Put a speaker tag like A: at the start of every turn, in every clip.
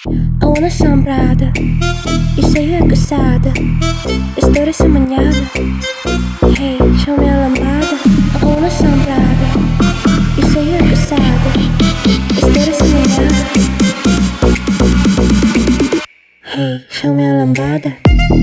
A: Una assombrada, isso aí é caçada. História se manhada. Hey, chame a lambada. Una assombrada, isso aí é caçada. História se manhada. Hey, chame a lambada.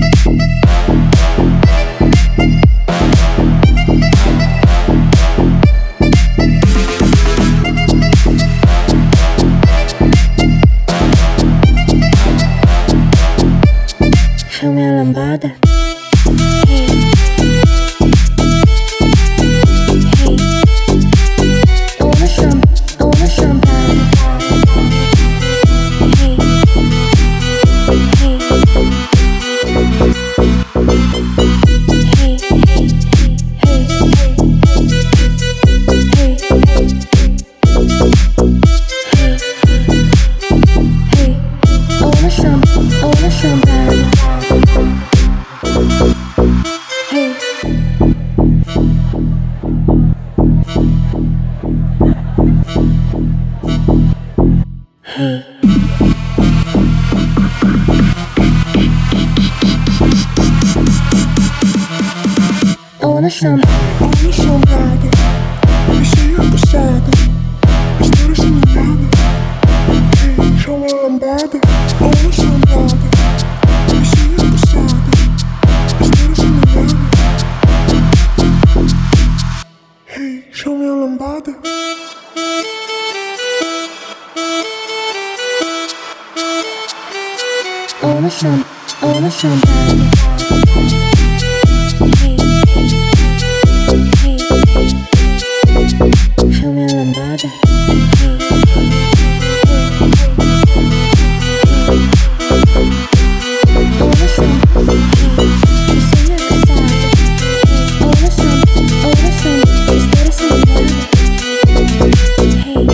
A: Chame a lambada. Hey. Hey. I wanna somebody. Hey. Hey. Hey. Hey. Hey. Hey. I wanna somebody. Hey. Hey. I wanna somebody. Isso aí é passada. História sem nada. Hey, chama a lambada. I wanna somebody. Isso aí é passada. História sem nada. Hey, chama a lambada. I wanna somebody. Hey, hey, hey. Show me a lambada. Hey, hey, I wanna hey, isso aí é caçada. I wanna história sem nada. Hey,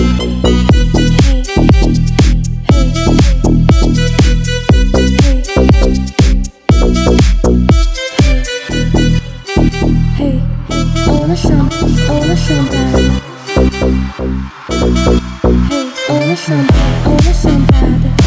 A: hey, I wanna somebody. Hey, I wanna somebody.